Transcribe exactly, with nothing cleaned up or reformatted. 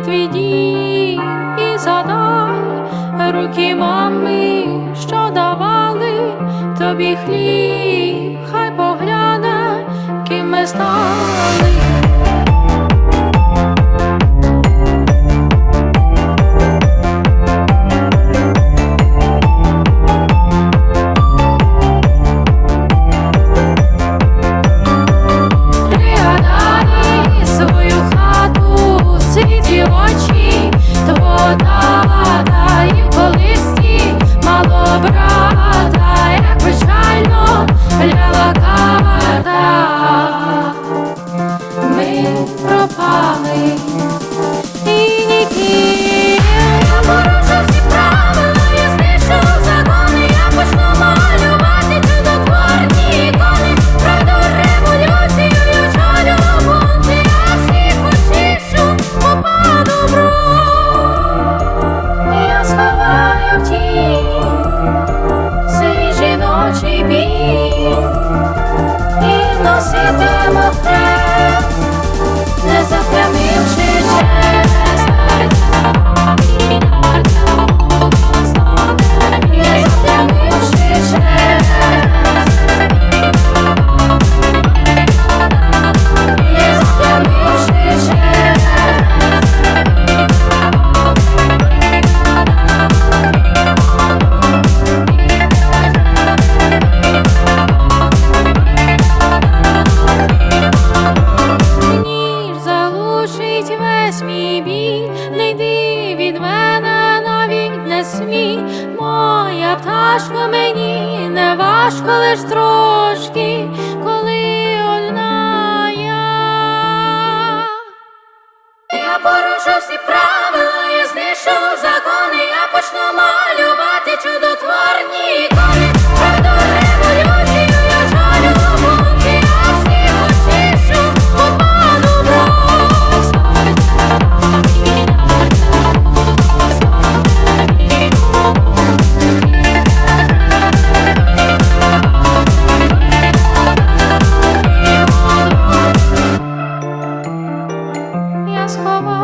твій дім і згадай руки мами, що давали тобі хліб, хай погляне, ким ми стали. Очі твого тата і в колисці мало брата, як печально ляла карта. Ми пропали і ніким. Я порушив всі правила, я знищу закони, я почну малювати чудотворні ікони. Правду революцію я чолю бунти, я всіх очищу. Я сховаю в тінь свій жіночий біль і носитиму хрест, не заплямивши честь. Не заплямивши честь. Не заплямивши честь. Весь мій біль, не йди від мене, навіть не смій. Моя пташко, мені не важко, лиш трошки, коли одна я. Я порушу всі правила, я знищу закони, я почну малювати чудотворні ікони. Правду революцію я жалю бунти, я всіх очищу, попаду в рот. Я сховаю